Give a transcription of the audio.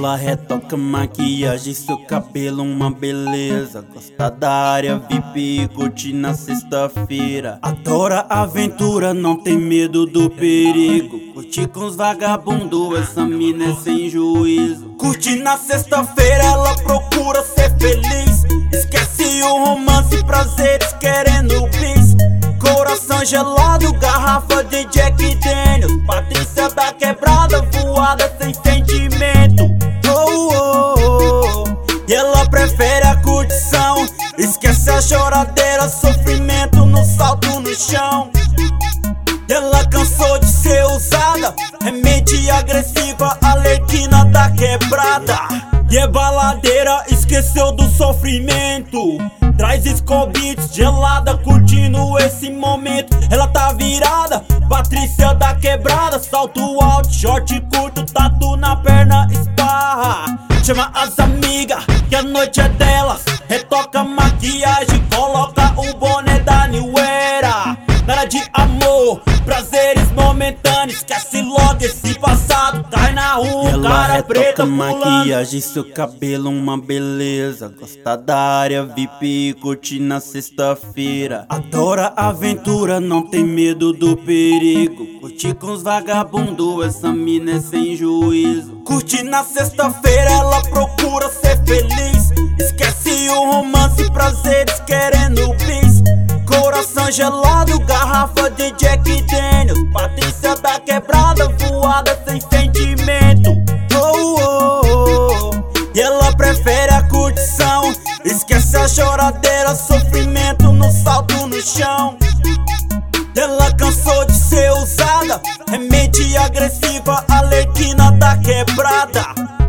Ela retoca maquiagem, seu cabelo uma beleza. Gosta da área VIP e curte na sexta-feira. Adora aventura, não tem medo do perigo. Curte com os vagabundos, essa mina é sem juízo. Curte na sexta-feira, ela procura ser feliz. Esquece o romance, prazeres querendo bis. Coração gelado, garrafa de Jack Daniels. Patrícia da quebrada, voada sem sentimento. E ela prefere a curtição. Esquece a choradeira, sofrimento no salto no chão. Ela cansou de ser usada, é mente agressiva, arlequina da quebrada. E é baladeira, esqueceu do sofrimento. Traz Scobits gelada, curtindo esse momento. Ela tá virada, Patrícia da quebrada. Salto alto, short curto, tatu na perna, esparra. Chama as amigas, que a noite é delas. Retoca maquiagem, coloca o boné da New Era. Nada de amor, prazeres momentâneos. Esquece logo esse passado, cai na rua, ela cara preta maquiagem, seu cabelo uma beleza. Gosta da área VIP e curte na sexta-feira. Adora aventura, não tem medo do perigo. Curte com os vagabundos, essa mina é sem juízo. Curte na sexta-feira, ela procura ser feliz. Esquece o romance, prazeres querendo bis. Coração gelado, garrafa de Jack Daniels. Patrícia da quebrada, voada sem sentimento. E ela prefere a curtição. Esquece a choradeira, sofrimento no salto no chão. Ela cansou de ser usada, é mente agressiva, arlequina da quebrada.